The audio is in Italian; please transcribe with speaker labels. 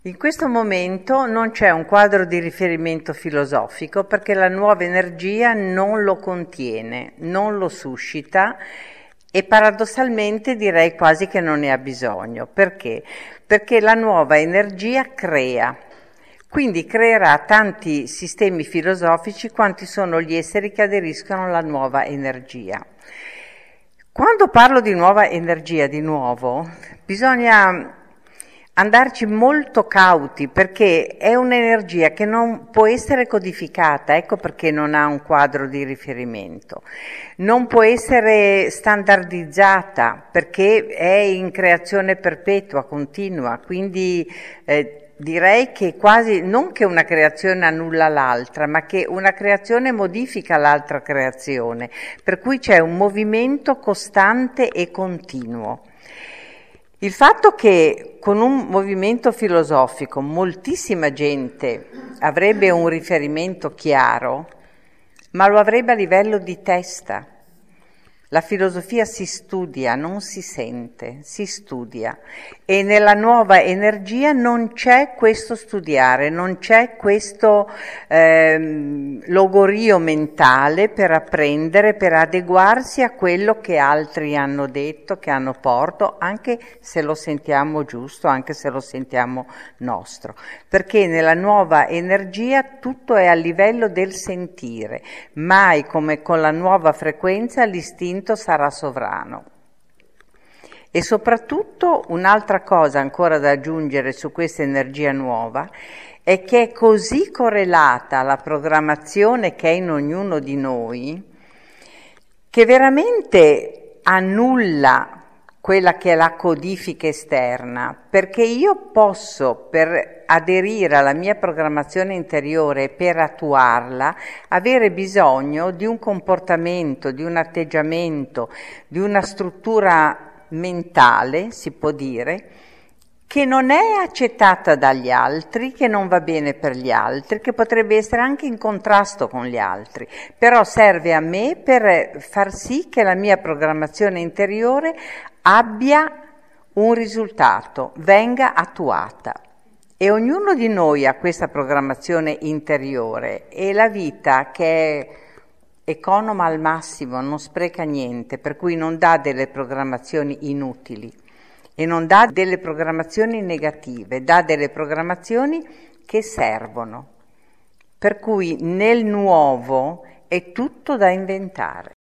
Speaker 1: In questo momento non c'è un quadro di riferimento filosofico perché la nuova energia non lo contiene, non lo suscita e paradossalmente direi quasi che non ne ha bisogno. Perché? Perché la nuova energia crea, quindi creerà tanti sistemi filosofici quanti sono gli esseri che aderiscono alla nuova energia. Quando parlo di nuova energia, di nuovo, bisogna andarci molto cauti perché è un'energia che non può essere codificata, ecco perché non ha un quadro di riferimento. Non può essere standardizzata perché è in creazione perpetua, continua, quindi direi che quasi non che una creazione annulla l'altra, ma che una creazione modifica l'altra creazione, per cui c'è un movimento costante e continuo. Il fatto che con un movimento filosofico moltissima gente avrebbe un riferimento chiaro, ma lo avrebbe a livello di testa. La filosofia si studia, non si sente, si studia. E nella nuova energia non c'è questo studiare, non c'è questo logorio mentale per apprendere, per adeguarsi a quello che altri hanno detto, che hanno porto, anche se lo sentiamo giusto, anche se lo sentiamo nostro. Perché nella nuova energia tutto è a livello del sentire, mai come con la nuova frequenza l'istinto sarà sovrano. E soprattutto un'altra cosa ancora da aggiungere su questa energia nuova è che è così correlata alla programmazione che è in ognuno di noi che veramente annulla quella che è la codifica esterna, perché io posso, per aderire alla mia programmazione interiore e per attuarla, avere bisogno di un comportamento, di un atteggiamento, di una struttura mentale, si può dire, che non è accettata dagli altri, che non va bene per gli altri, che potrebbe essere anche in contrasto con gli altri, però serve a me per far sì che la mia programmazione interiore abbia un risultato, venga attuata. E ognuno di noi ha questa programmazione interiore e la vita che è economa al massimo, non spreca niente, per cui non dà delle programmazioni inutili e non dà delle programmazioni negative, dà delle programmazioni che servono. Per cui nel nuovo è tutto da inventare.